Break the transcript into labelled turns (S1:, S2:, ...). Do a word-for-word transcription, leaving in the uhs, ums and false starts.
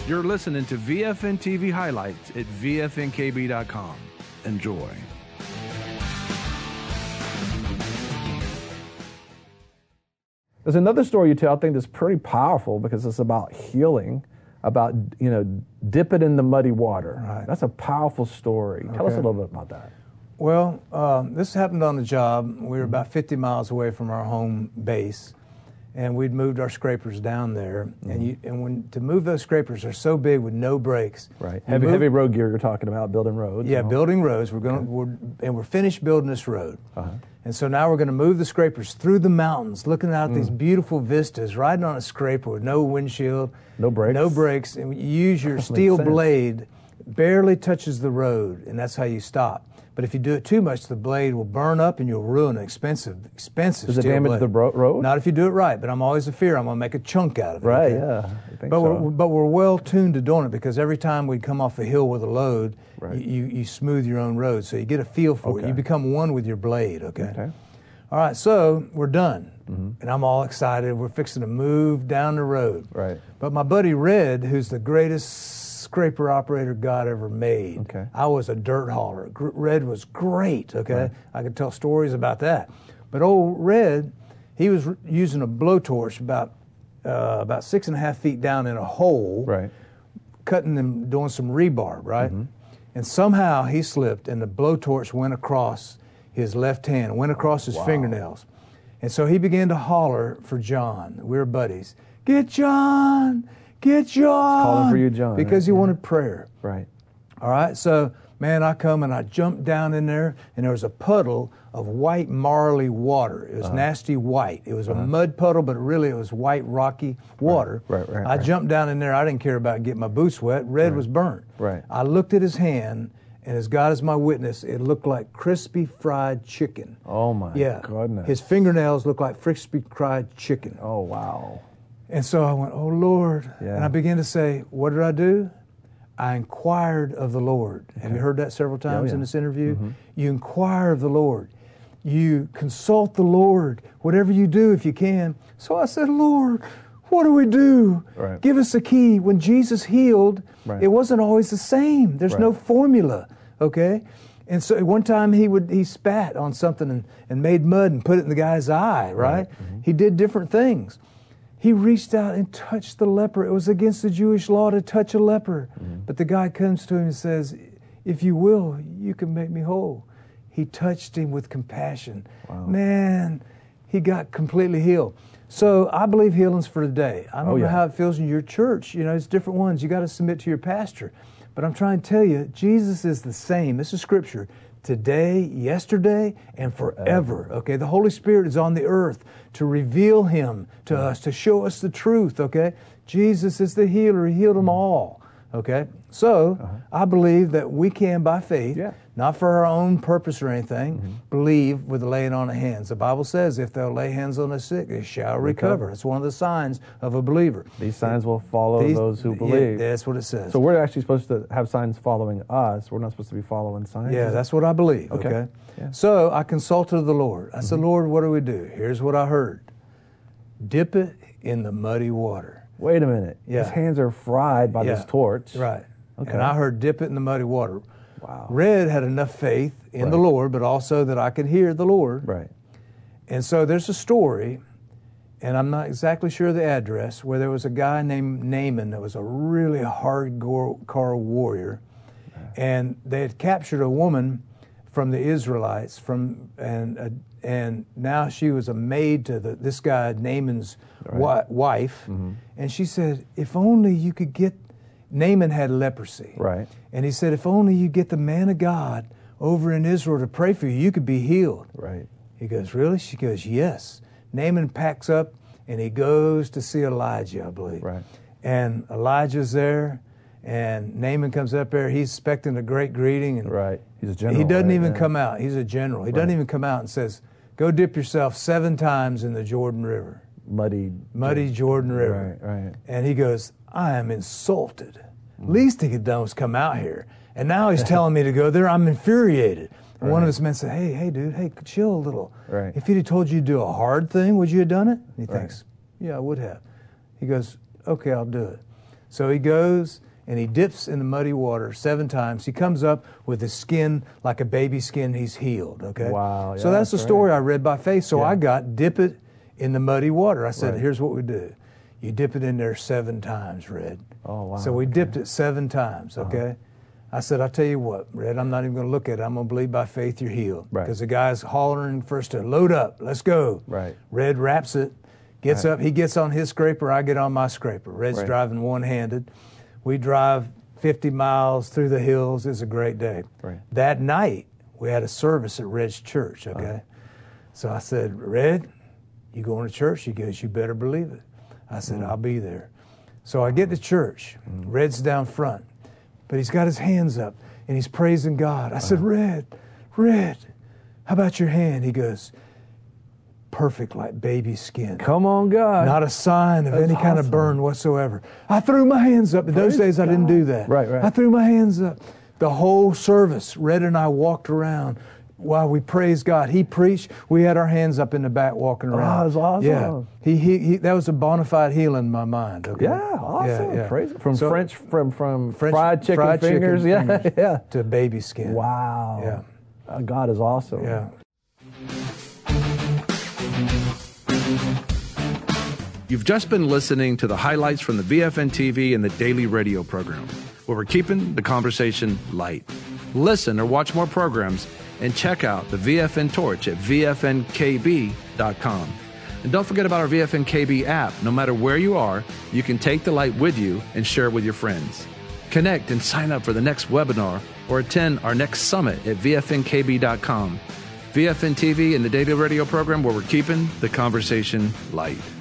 S1: You're listening to V F N T V highlights at V F N K B dot com. Enjoy.
S2: There's another story you tell, I think, that's pretty powerful because it's about healing, about, you know, dip it in the muddy water.
S3: Right.
S2: That's a powerful story.
S3: Okay.
S2: Tell us a little bit about that.
S3: Well, um, this happened on the job. We were about fifty miles away from our home base, and we'd moved our scrapers down there. Mm-hmm. And you, and when to move those scrapers, they're so big with no brakes.
S2: Right. Heavy,
S3: move,
S2: heavy road gear you're talking about, building roads.
S3: Yeah,
S2: you know?
S3: building roads. We're going, okay. we're, and we're finished building this road. Uh-huh. And so now we're going to move the scrapers through the mountains, looking out at mm. these beautiful vistas, riding on a scraper with no windshield,
S2: no brakes,
S3: no brakes, and you use your steel blade, barely touches the road, and that's how you stop. But if you do it too much, the blade will burn up and you'll ruin an expensive, expensive
S2: Does it
S3: steel
S2: damage
S3: blade.
S2: the bro- road?
S3: Not if you do it right, but I'm always a fear I'm going to make a chunk out of it.
S2: Right,
S3: okay?
S2: yeah. I think
S3: but,
S2: so.
S3: we're, but we're well tuned to doing it because every time we come off a hill with a load,
S2: right.
S3: you, you smooth your own road. So you get a feel for
S2: okay.
S3: it. You become one with your blade, okay?
S2: Okay.
S3: All right, so we're done.
S2: Mm-hmm.
S3: And I'm all excited. We're fixing to move down the road.
S2: Right.
S3: But my buddy Red, who's the greatest scraper operator God ever made.
S2: Okay.
S3: I was a dirt hauler. Red was great, okay?
S2: Right.
S3: I could tell stories about that. But old Red, he was using a blowtorch about uh, about six and a half feet down in a hole,
S2: right.
S3: cutting them, doing some rebar, right? Mm-hmm. And somehow he slipped and the blowtorch went across his left hand, went across his
S2: wow.
S3: fingernails. And so he began to holler for John. We were buddies. Get John! Get John!
S2: Calling for you, John.
S3: Because
S2: right?
S3: he
S2: yeah.
S3: wanted prayer.
S2: Right.
S3: All right, so, man, I come and I jumped down in there, and there was a puddle of white marly water. It was uh-huh. nasty white. It was uh-huh. a mud puddle, but really it was white, rocky water.
S2: Right, right, right.
S3: I
S2: right.
S3: jumped down in there. I didn't care about getting my boots wet. Red
S2: right.
S3: was burnt.
S2: Right.
S3: I looked at his hand, and as God is my witness, it looked like crispy fried chicken.
S2: Oh, my
S3: yeah.
S2: goodness.
S3: His fingernails looked like crispy fried chicken.
S2: Oh, wow.
S3: And so I went, oh, Lord.
S2: Yeah.
S3: And I began to say, what did I do? I inquired of the Lord. Okay. Have you heard that several times oh, yeah. in this interview? Mm-hmm. You inquire of the Lord. You consult the Lord, whatever you do if you can. So I said, Lord, what do we do?
S2: Right.
S3: Give us a key. When Jesus healed,
S2: right.
S3: it wasn't always the same. There's
S2: right.
S3: no formula, okay? And so one time he would he spat on something and, and made mud and put it in the guy's eye, right?
S2: right. Mm-hmm.
S3: He did different things. He reached out and touched the leper. It was against the Jewish law to touch a leper. Mm-hmm. But the guy comes to him and says, if you will, you can make me whole. He touched him with compassion. Wow. Man, he got completely healed. So I believe healing's for today. I don't
S2: oh,
S3: know
S2: yeah.
S3: how it feels in your church. You know, it's different ones. You got to submit to your pastor. But I'm trying to tell you, Jesus is the same. This is Scripture. Today, yesterday, and forever. Okay, the Holy Spirit is on the earth to reveal Him to yeah. us, to show us the truth. Okay, Jesus is the healer. He healed them all. Okay, so uh-huh. I believe that we can, by faith,
S2: yeah.
S3: not for our own purpose or anything, mm-hmm. believe with the laying on of hands. The Bible says, if they'll lay hands on the sick, they shall recover. recover. It's one of the signs of a believer.
S2: These signs will follow
S3: These,
S2: those who believe.
S3: Yeah, that's what it says.
S2: So we're actually supposed to have signs following us. We're not supposed to be following signs.
S3: Yeah, that's what I believe. Okay. okay? Yeah. So I consulted the Lord. I mm-hmm. said, Lord, what do we do? Here's what I heard. Dip it in the muddy water.
S2: Wait a minute.
S3: Yeah.
S2: His hands are fried by
S3: yeah.
S2: this torch.
S3: Right.
S2: Okay.
S3: And I heard dip it in the muddy water.
S2: Wow.
S3: Red had enough faith in
S2: right.
S3: the Lord, but also that I could hear the Lord.
S2: Right.
S3: And so there's a story, and I'm not exactly sure of the address, where there was a guy named Naaman that was a really hardcore warrior, right. and they had captured a woman from the Israelites, from and uh, and now she was a maid to the, this guy Naaman's right. wi- wife, mm-hmm. and she said, if only you could get, Naaman had leprosy.
S2: Right.
S3: And he said, if only you get the man of God over in Israel to pray for you, you could be healed.
S2: Right.
S3: He goes, really? She goes, yes. Naaman packs up and he goes to see Elijah, I believe.
S2: Right.
S3: And Elijah's there, and Naaman comes up there. He's expecting a great greeting. And
S2: right. He's a general.
S3: He doesn't
S2: right?
S3: even
S2: yeah.
S3: come out. He's a general. He
S2: right.
S3: doesn't even come out and says, go dip yourself seven times in the Jordan River.
S2: Muddy.
S3: Muddy Jordan River.
S2: Right, right.
S3: And he goes, I am insulted. Least he could done was come out here. And now he's telling me to go there. I'm infuriated. And right. one of his men said, hey, hey, dude, hey, chill a little.
S2: Right.
S3: If he'd have told you to do a hard thing, would you have done it? And he
S2: right.
S3: thinks, yeah, I would have. He goes, okay, I'll do it. So he goes and he dips in the muddy water seven times. He comes up with his skin like a baby skin. He's healed, okay?
S2: Wow. Yeah,
S3: so that's,
S2: that's
S3: the story
S2: right.
S3: I read by faith. So
S2: Yeah.
S3: I got dip it in the muddy water. I said,
S2: Right.
S3: here's what we do. You dip it in there seven times, Red.
S2: Oh, wow.
S3: So we
S2: okay.
S3: dipped it seven times, okay? Uh-huh. I said, I'll tell you what, Red, I'm not even going to look at it. I'm going to believe by faith you're healed.
S2: Right.
S3: Because the guy's hollering first to load up. Let's go.
S2: Right.
S3: Red wraps it, gets
S2: Right.
S3: up. He gets on his scraper. I get on my scraper. Red's
S2: Right.
S3: driving one-handed. We drive fifty miles through the hills. It's a great day.
S2: Right.
S3: That night, we had a service at Red's church, okay?
S2: Uh-huh.
S3: So I said, Red, you going to church? He goes, you better believe it. I said,
S2: Mm.
S3: I'll be there. So I get to church.
S2: Mm.
S3: Red's down front, but he's got his hands up and he's praising God. I said, Red, Red, how about your hand? He goes, perfect like baby skin.
S2: Come on, God.
S3: Not a sign of
S2: That's
S3: any kind of
S2: awesome.
S3: burn whatsoever. I threw my hands up. In those
S2: Praise
S3: days, I didn't
S2: God.
S3: do that.
S2: Right, right.
S3: I threw my hands up. The whole service, Red and I walked around while we praised God. He preached. We had our hands up in the back walking around.
S2: Oh, that's awesome.
S3: Yeah. He, he, he, that was a bona fide healing in my mind. Okay?
S2: Yeah, awesome.
S3: Yeah, yeah.
S2: Praise from
S3: So-
S2: French, from from
S3: French
S2: fried chicken
S3: fried chicken
S2: fingers. yeah,
S3: fingers
S2: yeah.
S3: to baby skin.
S2: Wow.
S3: Yeah.
S2: Uh, God is awesome.
S3: Yeah.
S1: You've just been listening to the highlights from the V F N T V and the daily radio program, where we're keeping the conversation light. Listen or watch more programs and check out the V F N Torch at V F N K B dot com. And don't forget about our V F N K B app. No matter where you are, you can take the light with you and share it with your friends. Connect and sign up for the next webinar or attend our next summit at V F N K B dot com. V F N T V and the daily radio program, where we're keeping the conversation light.